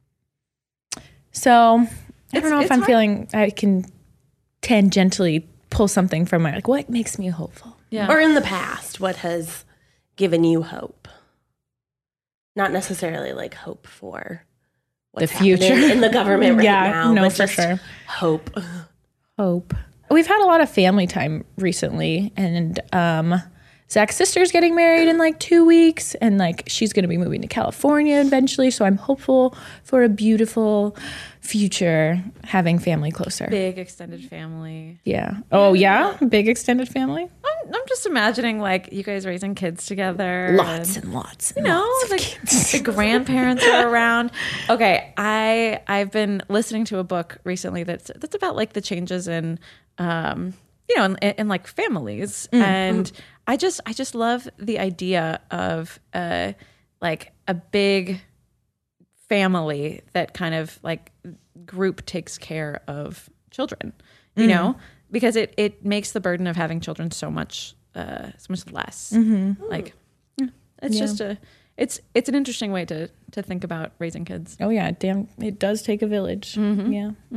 So I It's- don't know if it's I'm hard. feeling, I can tangentially pull something from my, like, what makes me hopeful? Yeah. Or in the past, what has given you hope? Not necessarily like hope for what's The future. happening in the government right Yeah, now. no, but for just sure. Hope. Hope. We've had a lot of family time recently, and um, Zach's sister's getting married in like two weeks, and like she's going to be moving to California eventually. So I'm hopeful for a beautiful future, having family closer. Big extended family. Yeah. Oh yeah, big extended family. I'm, I'm just imagining like you guys raising kids together. Lots and- and lots. you know, like the grandparents are around. Okay, I I've been listening to a book recently that's that's about like the changes in, um, you know, in, in like families, and I just I just love the idea of uh like a big family that kind of like group takes care of children, you know, because it it makes the burden of having children so much uh so much less. Like yeah, it's Yeah. just a it's it's an interesting way to to think about raising kids. Oh yeah, damn, it does take a village. Yeah.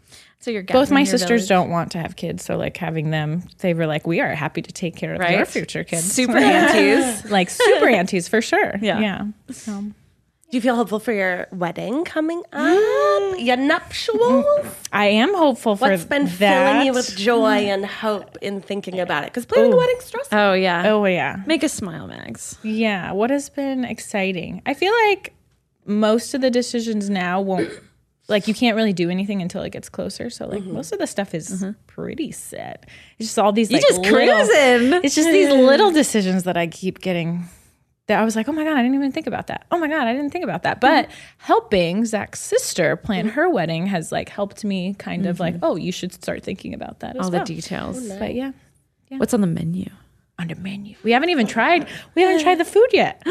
So you're Both my gathering your sisters village. don't want to have kids, so like having them, they were like, "We are happy to take care of Right? your future kids." Super aunties. like super aunties for sure. Yeah. yeah. So, Do you feel hopeful for your wedding coming up? Your nuptials? I am hopeful for What's been that. filling you with joy and hope in thinking about it? Because planning a wedding's stressful. Oh yeah. Oh yeah, Make us smile, Mags. yeah. What has been exciting? I feel like most of the decisions now won't. Like you can't really do anything until it gets closer. So like most of the stuff is pretty set. It's just all these like just little, cruising. It's just these little decisions that I keep getting. That I was like, oh my god, I didn't even think about that. Oh my god, I didn't think about that. But helping Zach's sister plan her wedding has like helped me kind of like, oh, you should start thinking about that as All well. the details. But yeah, What's on the menu? on the menu. We haven't even tried. We haven't tried the food yet.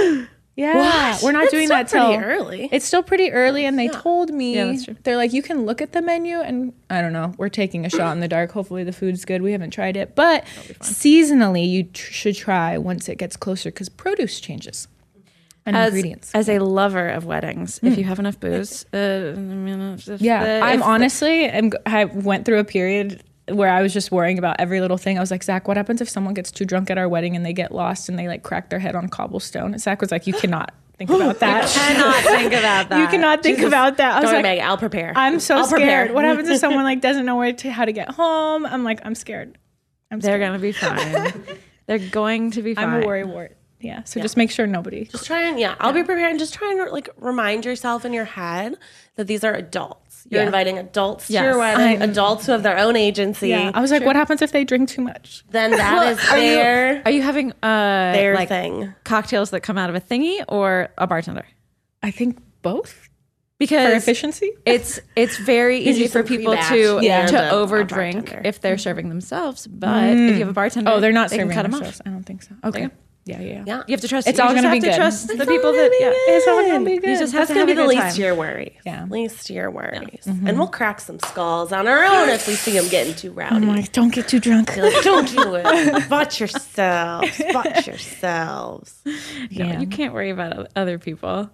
Yeah, we're not It's doing still that till pretty early. It's still pretty early, and they told me Yeah, that's true. they're like, you can look at the menu, and I don't know. We're taking a shot in the dark. Hopefully, the food's good. We haven't tried it, but seasonally, you tr- should try once it gets closer because produce changes and As, ingredients. as a lover of weddings, if you have enough booze, uh, I mean, if Yeah, the- I'm if honestly, I'm, g- I went through a period where I was just worrying about every little thing. I was like, Zach, what happens if someone gets too drunk at our wedding and they get lost and they like crack their head on cobblestone? And Zach was like, you cannot think about that. cannot think about that. You cannot think about that. I was Don't worry, like, Meg, I'll prepare. I'm so I'll scared. prepare. What happens if someone like doesn't know where to how to get home? I'm like, I'm scared. I'm They're scared. gonna be fine. They're going to be fine. I'm a worry wart. Yeah. So just make sure nobody. Just try and, yeah, I'll be prepared and just try and like remind yourself in your head that these are adults. You're Yeah. inviting adults to Yes. your wedding, I- adults who have their own agency. Yeah. I was like, what happens if they drink too much? Then that is Are their, you are you having uh their like thing. cocktails that come out of a thingy or a bartender? I think both for Because efficiency. it's it's very easy do for some people pre-batch to and to a- a overdrink bartender. if they're serving themselves. But if you have a bartender, Oh, they're not they can serving cut 'em themselves. off. I don't think so. Okay. you Yeah, yeah, yeah. Yeah. You have to trust. It's you all just gonna have be to good. trust the It's people all that. gonna Yeah, be It's all gonna be good. good. you just have That's to gonna have be a the good least time. of your worries. Yeah. Least of your worries. And we'll crack some skulls on our own if we see them getting too rowdy. I'm like, don't get too drunk. Like, don't do it. Watch yourselves. Watch yourselves. Yeah. You can't worry about o- other people.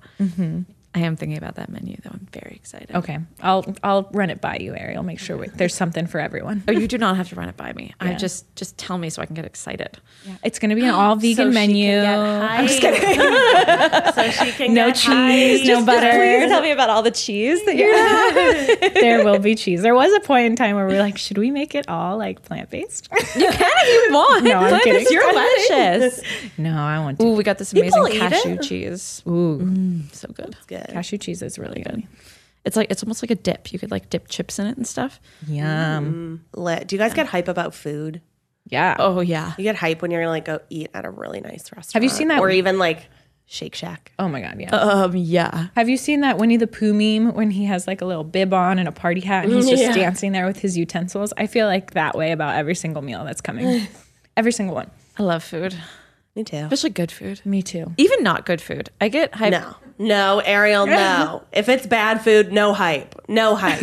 I am thinking about that menu though. I'm very excited. Okay. I'll I'll run it by you, Ariel. Make sure we, there's something for everyone. Oh, you do not have to run it by me. I Yeah. just just tell me so I can get excited. It's going to be an all vegan So she menu. can get hyped. So she can No get cheese, hyped. no butter. tell me about all the cheese that you're There will be cheese. There was a point in time where we were like, should we make it all like plant based? You can if you want. No, I'm But kidding. It's delicious. No, I want to. Ooh, we got this amazing eat cashew it? cheese. Ooh, So good. Good. cashew cheese is really good. It's like it's almost like a dip. You could like dip chips in it and stuff. Yum. Lit. Do you guys get hype about food? Yeah. Oh yeah. You get hype when you're like go eat at a really nice restaurant. Have you seen that- Or even like Shake Shack. Oh my god. Yeah. Um yeah. Have you seen that Winnie the Pooh meme when he has like a little bib on and a party hat and he's just Yeah. dancing there with his utensils? I feel like that way about every single meal that's coming. Every single one. I love food. Me too. Especially good food. Me too. Even not good food. I get hype. No. No, Ariel, no. If it's bad food, no hype. No hype.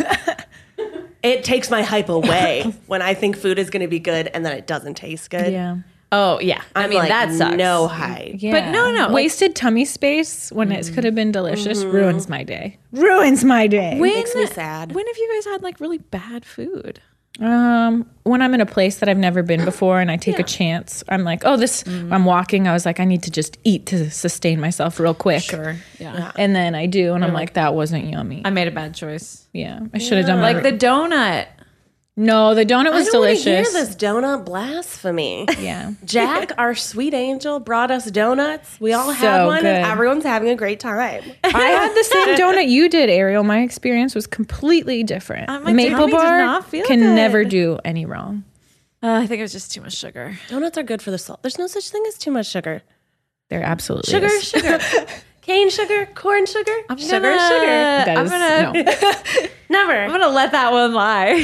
It takes my hype away when I think food is going to be good and then it doesn't taste good. Yeah. Oh yeah. I I'm mean like, that sucks. no hype. Yeah. But no, no, like- Wasted tummy space when it could have been delicious ruins my day. Ruins my day. When, Makes me sad. When have you guys had like really bad food? Um, when I'm in a place that I've never been before and I take a chance, I'm like, oh, this, I'm walking. I was like, I need to just eat to sustain myself real quick. Yeah. And then I do. And I'm like, that wasn't yummy. I made a bad choice. yeah. I should have done Like like the donut. no, the donut was I don't want to hear delicious. this donut blasphemy. Yeah. Jack, our sweet angel, brought us donuts. We all So had one, good. and everyone's having a great time. I had the same donut you did, Ariel. My experience was completely different. Uh, my Maple tummy does bar not feel can good. never do any wrong. Uh, I think it was just too much sugar. Donuts are good for the soul. There's no such thing as too much sugar. There absolutely Sugar, is. sugar. Cane sugar, corn sugar, I'm sugar, gonna, sugar. That I'm is- gonna, no. Never. I'm gonna let that one lie.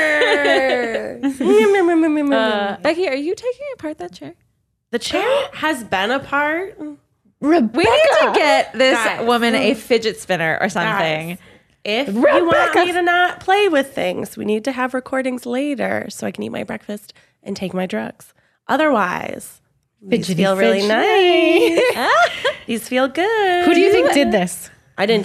Never. Uh, Becky, are you taking apart that chair? The chair has been apart. Rebecca. We need to get this Guys. woman a fidget spinner or something. Guys, if you want me to not play with things, we need to have recordings later so I can eat my breakfast and take my drugs. Otherwise, these Fidgety feel really fidget. nice. These feel good. Who do you think did this? I didn't do it.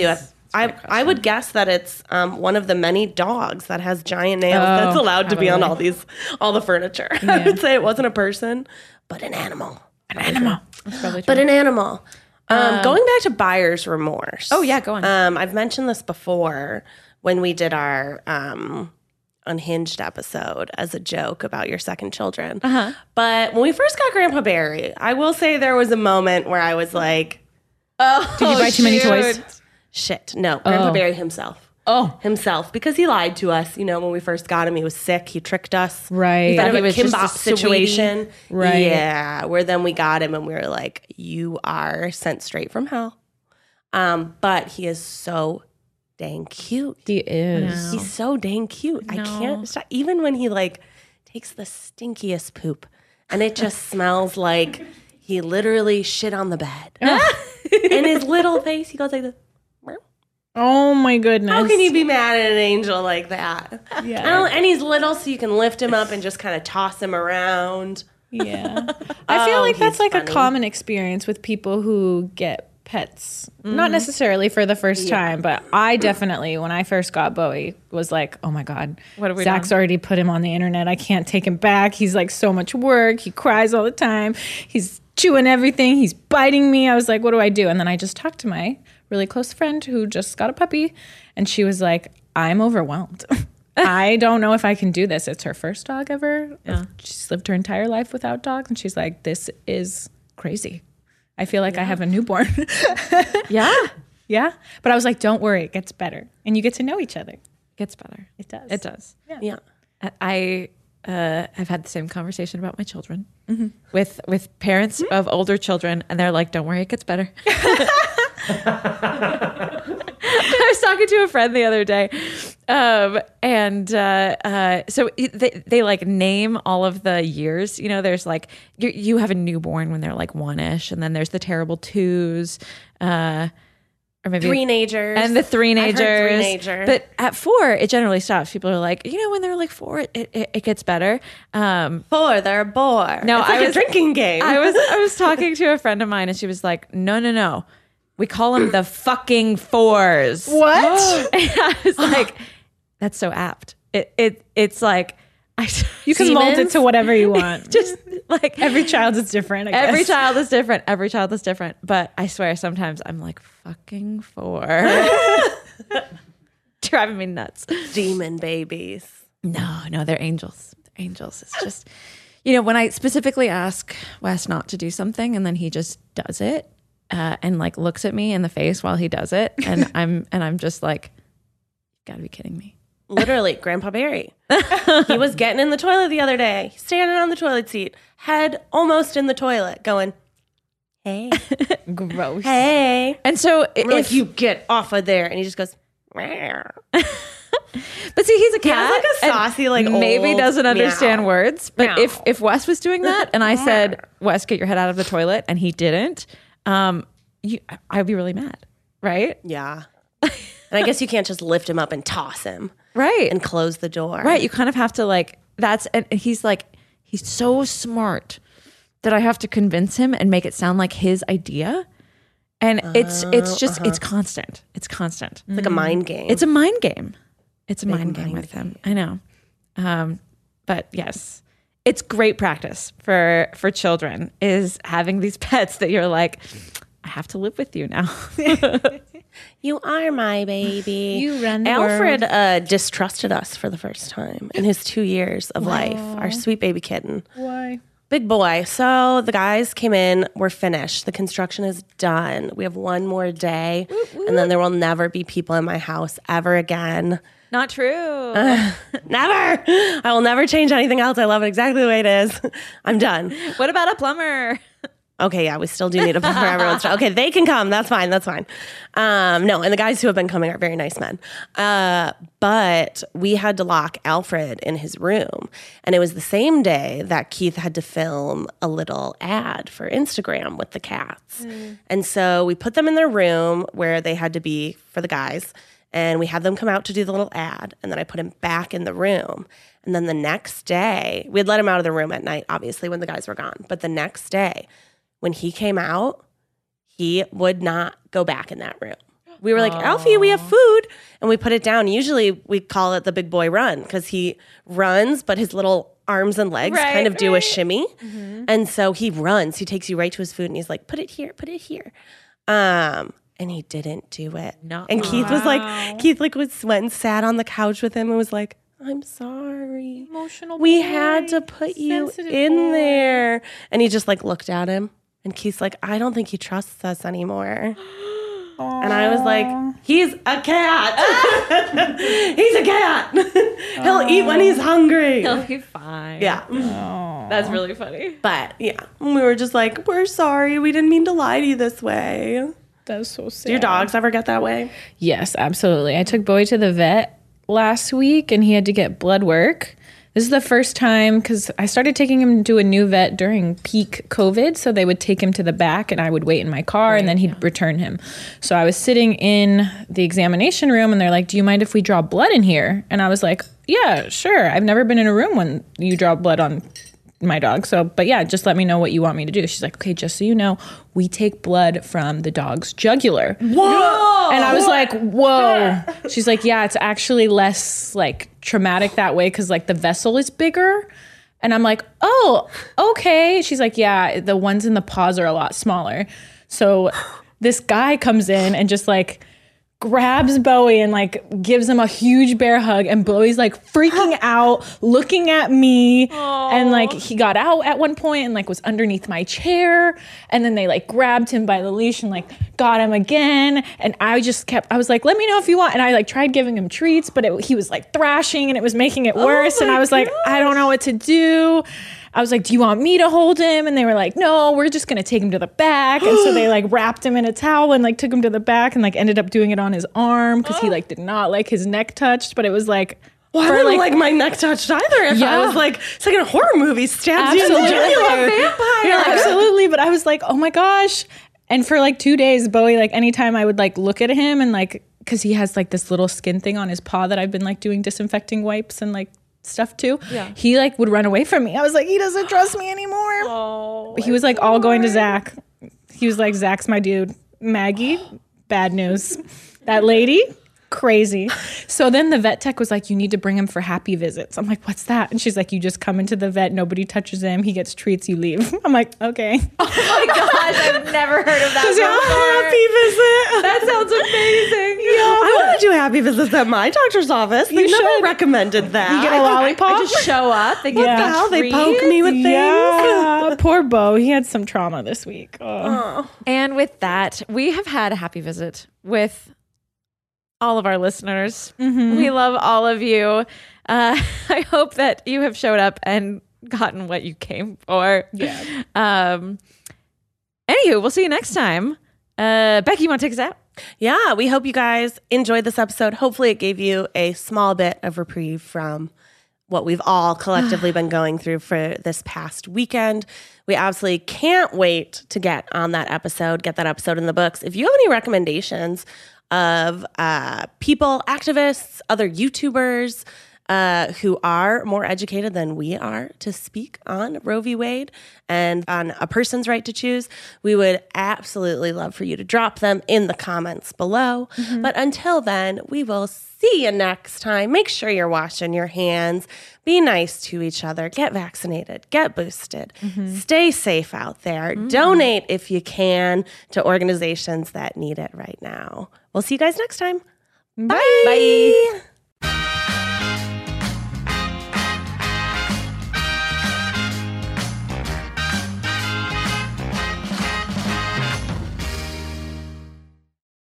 I I would guess that it's um, one of the many dogs that has giant nails Oh, that's allowed to be on probably. all these all the furniture. I would say it wasn't a person, but an animal. An animal. That's probably true. But an animal. Um, going back to buyer's remorse. Oh, yeah, go on. Um, I've mentioned this before when we did our um, Unhinged episode as a joke about your second children. Uh-huh. But when we first got Grandpa Barry, I will say there was a moment where I was like, Oh, Did you buy too many toys? shit, no, Grandpa Oh. Barry himself. Oh, Himself, because he lied to us. You know, when we first got him, he was sick. He tricked us. Right. He thought He of a was just a Kimbop sweetie. situation. Right. Yeah. Where then we got him and we were like, you are sent straight from hell. Um, but he is so dang cute. he is. He's so dang cute. I can't stop. Even when he like takes the stinkiest poop and it just smells like he literally shit on the bed. And his little face, he goes like this. Oh my goodness. How can you be mad at an angel like that? Yeah. Oh, and he's little, so you can lift him up and just kind of toss him around. Yeah. I feel Oh, like that's he's like funny. a common experience with people who get pets. Mm-hmm. Not necessarily for the first time, but I definitely, when I first got Bowie, was like, oh my God, What have we Zach's done? already put him on the internet. I can't take him back. He's like so much work. He cries all the time. He's chewing everything. He's biting me. I was like, what do I do? And then I just talked to my really close friend who just got a puppy, and she was like, I'm overwhelmed. I don't know if I can do this. It's her first dog ever. Yeah. She's lived her entire life without dogs, and she's like, this is crazy. I feel like I have a newborn. Yeah. Yeah. But I was like, don't worry, it gets better. And you get to know each other. Gets better. It does. It does. Yeah. I uh, have had the same conversation about my children with with parents of older children, and they're like, "Don't worry, it gets better." I was talking to a friend the other day, um, and uh, uh, so they they like name all of the years. You know, there's like you you have a newborn when they're like one ish, and then there's the terrible twos. Uh, or maybe Three-nagers. and the three I've heard nagers. three-nager. But at four, it generally stops. People are like, you know, when they're like four, it, it, it gets better. Um, Four, they're a bore. No, it's like I a was- drinking game. I was I was talking to a friend of mine, and she was like, no, no, no. We call them the fucking fours. What? And I was like, that's so apt. It it it's like I You can mold it Siemens? to whatever you want. just like Every child is different, I guess. every child is different. Every child is different. But I swear, sometimes I'm like fucking four, driving me nuts. Demon babies. No, no, they're angels. They're angels. It's just, you know, when I specifically ask Wes not to do something and then he just does it, uh, and like looks at me in the face while he does it, and I'm and I'm just like, you gotta be kidding me. Literally, Grandpa Barry. He was getting in the toilet the other day, standing on the toilet seat, head almost in the toilet, going, hey, Gross. hey. And so We're if like, you get off of there. And he just goes, meow. but see, he's a He has cat. like a and saucy, like maybe old doesn't understand meow. words. But Meow. if if Wes was doing that and I said, Wes, get your head out of the toilet, and he didn't, um, you, I'd be really mad, right? Yeah. And I guess you can't just lift him up and toss him Right. and close the door. Right. You kind of have to like, that's, and and he's like, he's so smart that I have to convince him and make it sound like his idea. And it's, it's just, it's constant. It's constant. It's like a mind game. It's a mind game. It's a mind game mind with him. I know. Um, but yes, it's great practice for, for children is having these pets that you're like, I have to live with you now. You are my baby. You run the Alfred uh, distrusted us for the first time in his two years of life. Our sweet baby kitten. Why? Big boy. So the guys came in. We're finished. The construction is done. We have one more day, and then there will never be people in my house ever again. Not true. Never. I will never change anything else. I love it exactly the way it is. I'm done. What about a plumber? Okay, yeah, we still do need a plumber every once in a while. Okay, they can come. That's fine. That's fine. Um, no, and the guys who have been coming are very nice men. Uh, but we had to lock Alfred in his room. And it was the same day that Keith had to film a little ad for Instagram with the cats. And so we put them in their room where they had to be for the guys. And we had them come out to do the little ad. And then I put him back in the room. And then the next day, we had let him out of the room at night, obviously, when the guys were gone. But the next day, when he came out, he would not go back in that room. We were like, Alfie, we have food. And we put it down. Usually we call it the big boy run because he runs, but his little arms and legs Right, kind of do a right. shimmy. And so he runs. He takes you right to his food and he's like, put it here, put it here. Um, and he didn't do it. No. And Keith was like, Keith like was went and sat on the couch with him and was like, I'm sorry. Emotional. We boy, had to put you sensitive in boy. there. And he just like looked at him. And Keith's like, I don't think he trusts us anymore. And I was like, he's a cat. He's a cat. He'll eat when he's hungry. He'll be fine. Yeah. That's really funny. But yeah, we were just like, we're sorry. We didn't mean to lie to you this way. That's so sad. Do your dogs ever get that way? Yes, absolutely. I took Bowie to the vet last week and he had to get blood work. This is the first time because I started taking him to a new vet during peak COVID. So they would take him to the back and I would wait in my car and then he'd return him. So I was sitting in the examination room and they're like, do you mind if we draw blood in here? And I was like, yeah, sure. I've never been in a room when you draw blood on my dog. So, but yeah, just let me know what you want me to do. She's like, okay, just so you know, we take blood from the dog's jugular. Whoa! And I was like, whoa. She's like, yeah, it's actually less like traumatic that way because like the vessel is bigger. And I'm like, oh, okay. She's like, yeah, the ones in the paws are a lot smaller. So this guy comes in and just like grabs Bowie and like gives him a huge bear hug. And Bowie's like freaking out, looking at me. Aww. And like he got out at one point and like was underneath my chair. And then they like grabbed him by the leash and like got him again. And I just kept, I was like, let me know if you want. And I like tried giving him treats, but it, he was like thrashing and it was making it worse. Oh and I was gosh. like, I don't know what to do. I was like, do you want me to hold him? And they were like, no, we're just going to take him to the back. And so they like wrapped him in a towel and like took him to the back and like ended up doing it on his arm because he like did not like his neck touched. But it was like, Well, I wouldn't like, my neck touched either. If Yeah. I was like, it's like in a horror movie, stabs you in the Absolutely. jugular. Yeah, absolutely. But I was like, oh my gosh. And for like two days, Bowie, like anytime I would like look at him and like, cause he has like this little skin thing on his paw that I've been like doing disinfecting wipes and like stuff too. Yeah. He like would run away from me. I was like, he doesn't trust me anymore. Oh, but he was like all going to Zach. He was like, Zach's my dude. Maggie, bad news. That lady, crazy. So then the vet tech was like, you need to bring him for happy visits. I'm like, what's that? And she's like, you just come into the vet, nobody touches him, he gets treats, you leave. I'm like, okay. Oh my gosh, I've never heard of that Happy visit. That sounds amazing. I want to do happy visits at my doctor's office. They You never should. recommended that. You get a lollipop? I just show up. They give What me the hell? They treats. poke me with things. Yeah, poor Bo. He had some trauma this week. Oh. And with that, we have had a happy visit with all of our listeners. We love all of you. Uh, I hope that you have showed up and gotten what you came for. Yeah. Um, anywho, we'll see you next time. Uh, Becky, you want to take us out? Yeah, we hope you guys enjoyed this episode. Hopefully, it gave you a small bit of reprieve from what we've all collectively been going through for this past weekend. We absolutely can't wait to get on that episode, get that episode in the books. If you have any recommendations of uh, people, activists, other YouTubers uh, who are more educated than we are to speak on Roe v. Wade and on a person's right to choose, we would absolutely love for you to drop them in the comments below. Mm-hmm. But until then, we will see you next time. Make sure you're washing your hands. Be nice to each other. Get vaccinated. Get boosted. Mm-hmm. Stay safe out there. Mm-hmm. Donate if you can to organizations that need it right now. We'll see you guys next time. Bye. Bye.